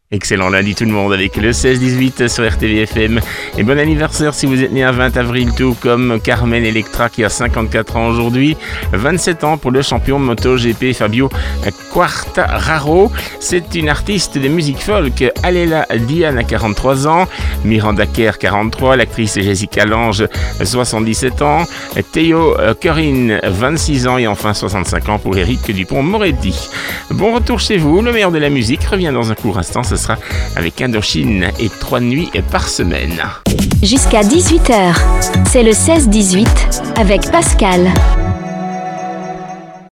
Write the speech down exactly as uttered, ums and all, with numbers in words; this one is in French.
Excellent lundi tout le monde avec le seize dix-huit sur R T V F M. Et bon anniversaire si vous êtes né à vingt avril, tout comme Carmen Electra qui a cinquante-quatre ans aujourd'hui. vingt-sept ans pour le champion MotoGP Fabio Quartararo. C'est une artiste de musique folk. Alela Diane a quarante-trois ans. Miranda Kerr quarante-trois. L'actrice Jessica Lange soixante-dix-sept ans. Théo Corinne vingt-six ans. Et enfin soixante-cinq ans pour Eric Dupond-Moretti. Bon retour chez vous. Le meilleur de la musique revient dans un court instant. Ce sera avec Indochine et trois nuits par semaine. Jusqu'à dix-huit heures, c'est le seize dix-huit avec Pascal.